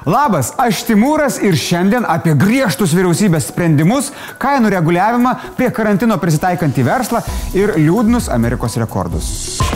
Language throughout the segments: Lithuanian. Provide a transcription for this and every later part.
Labas, aš Timūras ir šiandien apie griežtus vyriausybės sprendimus, kainų reguliavimą, prie karantino prisitaikantį verslą ir liūdnus Amerikos rekordus.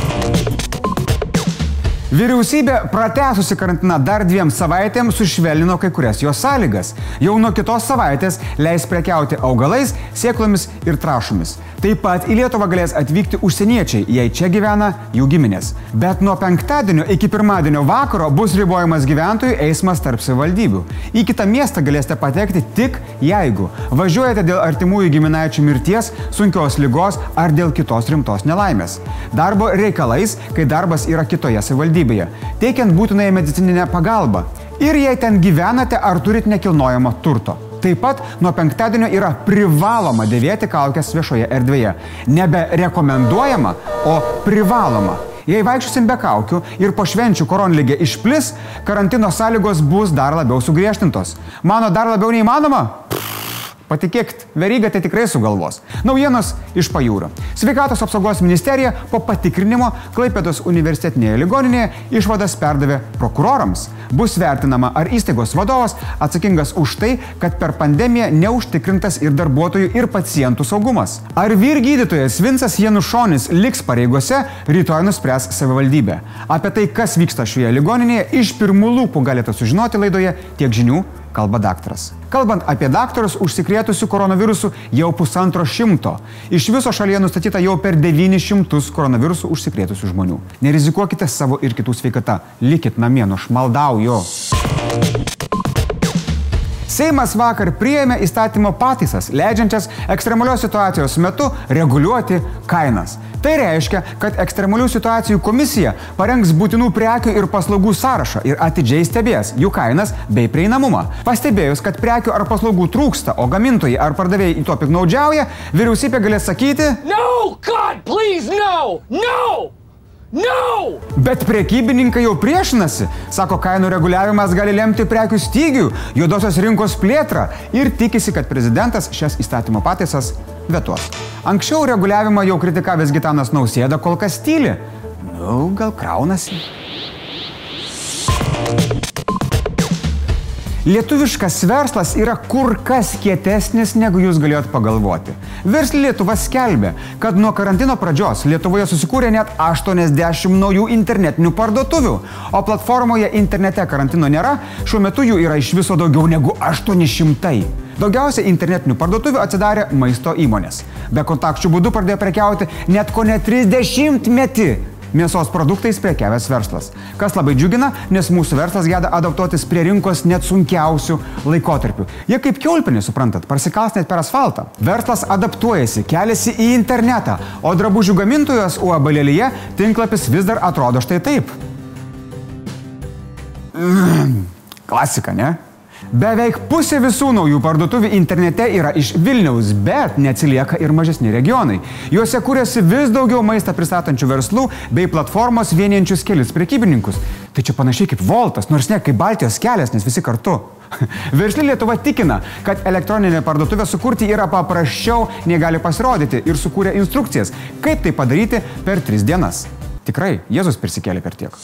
Vyriausybė pratęsusi karantiną dar 2 savaitėms sušvelnino kai kurias jos sąlygas. Jau nuo kitos savaitės leis prekiauti augalais, sėklomis ir trąšomis. Taip pat į Lietuvą galės atvykti užsieniečiai, jei čia gyvena jų giminės. Bet nuo penktadienio iki pirmadienio vakaro bus ribojamas gyventojų eismas tarp savivaldybių. Į kitą miestą galėsite patekti tik jeigu važiuojate dėl artimųjų giminaičių mirties, sunkios ligos ar dėl kitos rimtos nelaimės. Darbo reikalais, kai darbas yra kitoje savivaldybėje, teikiant būtinąją medicininę pagalbą. Ir jei ten gyvenate ar turit nekilnojamo turto. Taip pat nuo penktadienio yra privaloma dėvėti kaukes viešoje erdvėje. Nebe rekomenduojama, o privaloma. Jei vaikščiosim be kaukių ir po švenčių koronligė išplis, karantino sąlygos bus dar labiau sugriežtintos. Mano dar labiau neįmanoma? Patikėkit, Veryga tai tikrai sugalvos. Naujienos iš pajūrio. Sveikatos apsaugos ministerija po patikrinimo Klaipėdos universitetinėje ligoninėje išvadas perdavė prokurorams. Bus vertinama, ar įstaigos vadovas atsakingas už tai, kad per pandemiją neužtikrintas ir darbuotojų ir pacientų saugumas. Ar vyrgydytojas Vincas Janušonis liks pareigose, rytoj nuspręs savivaldybė. Apie tai, kas vyksta šioje ligoninėje, iš pirmų lūpų galite sužinoti laidoje Tiek žinių kalba daktaras. Kalbant apie daktarus užsikrėtusių koronavirusu jau 150. Iš viso šalyje nustatyta jau per 900 koronavirusų užsikrėtusių žmonių. Nerizikuokite savo ir kitų sveikata. Likit namie, nušmaldauju. Seimas vakar priėmė įstatymo pataisas, leidžiančias ekstremalios situacijos metu reguliuoti kainas. Tai reiškia, kad ekstremalių situacijų komisija parengs būtinų prekių ir paslaugų sąrašą ir atidžiai stebės jų kainas bei prieinamumą. Pastebėjus, kad prekių ar paslaugų trūksta, o gamintojai ar pardavėjai į to piktnaudžiauja, vyriausybė galės sakyti: No, God, please, no! No! No! Bet prekybininkai jau priešinasi. Sako, kainų reguliavimas gali lemti prekių stygių, juodosios rinkos plėtrą ir tikisi, kad prezidentas šias įstatymo pataisas vetuos. Anksčiau reguliavimą jau kritikavęs Gitanas Nausėda kol kas tyli. Gal kraunasi. Lietuviškas verslas yra kur kas kietesnis, negu jūs galėjot pagalvoti. Versli Lietuva skelbė, kad nuo karantino pradžios Lietuvoje susikūrė net 80 naujų internetinių parduotuvių, o platformoje internete karantino nėra, šiuo metu jų yra iš viso daugiau negu 800. Daugiausiai internetinių parduotuvių atsidarė maisto įmonės. Be kontakčių būdų pradėjo prekiauti net kone 30 metį mėsos produktais prekiavęs verslas. Kas labai džiugina, nes mūsų verslas geba adaptuotis prie rinkos net sunkiausių laikotarpių. Jie kaip kiaulpienė, suprantat, parsikals net per asfaltą. Verslas adaptuojasi, keliasi į internetą, o drabužių gamintojos UAB Lelija tinklapis vis dar atrodo štai taip. Klasika, ne? Beveik pusė visų naujų parduotuvių internete yra iš Vilniaus, bet neatsilieka ir mažesni regionai. Juose kūrėsi vis daugiau maistą pristatančių verslų bei platformos vienijančius kelis prekybininkus. Tai čia panašiai kaip Voltas, nors ne kaip Baltijos kelias, nes visi kartu. Versli Lietuva tikina, kad elektroninė parduotuvė sukurti yra paprasčiau, nei gali pasirodyti, ir sukūrė instrukcijas, kaip tai padaryti per 3 dienas. Tikrai, Jėzus prisikėlė per tiek.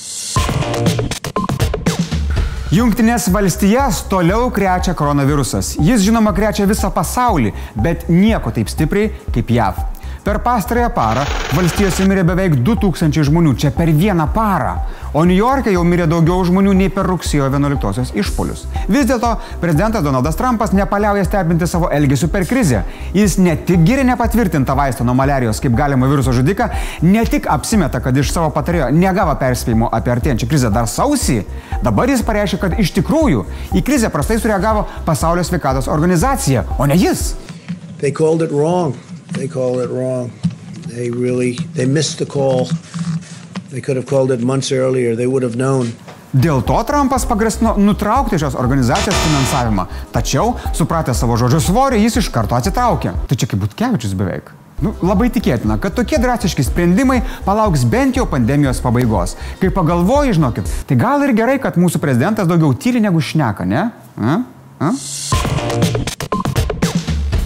Jungtinės valstijas toliau krečia koronavirusas. Jis, žinoma, krečia visą pasaulį, bet nieko taip stipriai kaip JAV. Per pastarąją parą valstijose mirė beveik 2000 žmonių, čia per vieną parą. O New York'e jau mirė daugiau žmonių nei per rugsėjo 11-osios išpuolius. Vis dėlto prezidentas Donaldas Trumpas nepaliauja stebinti savo elgesiu per krizę. Jis ne tik giria nepatvirtintą vaistą nuo maliarijos kaip galimo viruso žudiką, ne tik apsimeta, kad iš savo patarėjo negavo perspėjimo apie artėjančią krizę dar sausį, dabar jis pareiškė, kad iš tikrųjų į krizę prastai sureagavo Pasaulio sveikatos organizacija, o ne jis. They called it wrong. They called it wrong. They missed the call. They could have called it months earlier. They would have known. Dėl to Trumpas pagrasino nutraukti šios organizacijos finansavimą. Tačiau, supratęs savo žodžio svorį, jis iš karto atsitraukė. Tai čia kaip Butkevičius beveik. Labai tikėtina, kad tokie drastiški sprendimai palauks bent jau pandemijos pabaigos. Kai pagalvoji, žinokit, tai gal ir gerai, kad mūsų prezidentas daugiau tyli negu šneka, ne?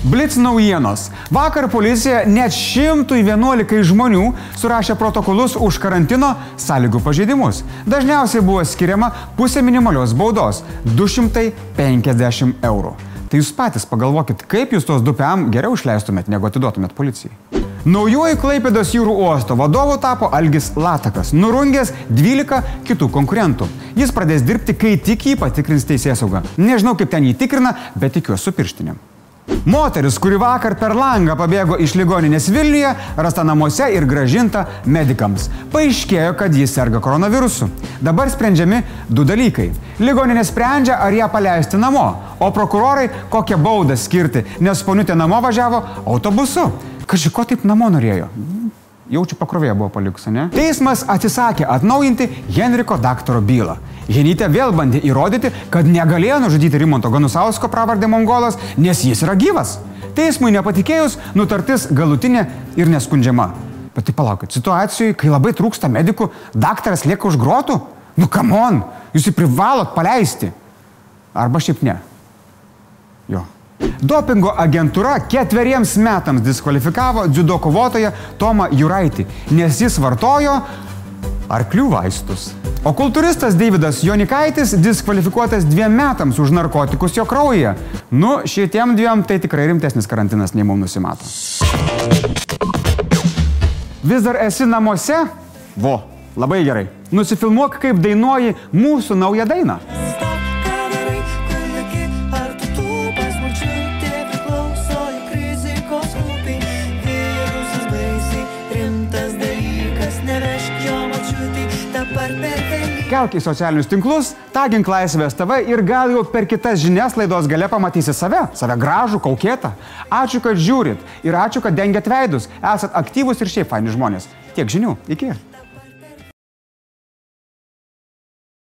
Blitz naujienos. Vakar policija net 111 žmonių surašė protokolus už karantino sąlygų pažeidimus. Dažniausiai buvo skiriama pusė minimalios baudos – 250 eurų. Tai jūs patys pagalvokit, kaip jūs tos 2 PM geriau išleistumėt, negu atiduotumėt policijai. Naujuoju Klaipėdos jūrų uosto vadovu tapo Algis Latakas, nurungęs 12 kitų konkurentų. Jis pradės dirbti, kai tik jį patikrins teisėsauga. Nežinau, kaip ten jį tikrina, bet tikiuosi su pirštinėm. Moteris, kuri vakar per langą pabėgo iš ligoninės Vilniuje, rasta namuose ir grąžinta medikams. Paaiškėjo, kad jis serga koronavirusu. Dabar sprendžiami 2 dalykai. Ligoninė sprendžia, ar ją paleisti namo, o prokurorai kokią baudą skirti, nes poniutė namo važiavo autobusu. Kaži, ko taip namo norėjo? Jaučiu pakrovėje buvo palikusi, ne? Teismas atsisakė atnaujinti Henriko daktaro bylą. Henytė vėl bandė įrodyti, kad negalėjo nužudyti Rimanto Ganusausko pravardę Mongolas, nes jis yra gyvas. Teismui nepatikėjus, nutartis galutinė ir neskundžiama. Bet tai palaukit, situacijoje, kai labai trūksta medikų, daktaras lieka už grotų? Nu, come on, jūs jį privalot paleisti. Arba šiaip ne. Jo. Dopingo agentūra 4 metams diskvalifikavo dziudo kovotoją Tomą Juraitį, nes jis vartojo arklių vaistus. O kultūristas Deividas Jonikaitis diskvalifikuotas 2 metams už narkotikus jo kraujyje. Nu, šitiem 2 tai tikrai rimtesnis karantinas nei mums nusimato. Vis dar esi namuose? Vo, labai gerai. Nusifilmuok, kaip dainuoji mūsų naują dainą. Kelk į socialinius tinklus, tagink Laisvės TV ir gal jau per kitas žinias laidos gale pamatysi save gražų, kaukėtą. Ačiū, kad žiūrit ir ačiū, kad dengiat veidus. Esat aktyvus ir šiaip faini žmonės. Tiek žinių. Iki.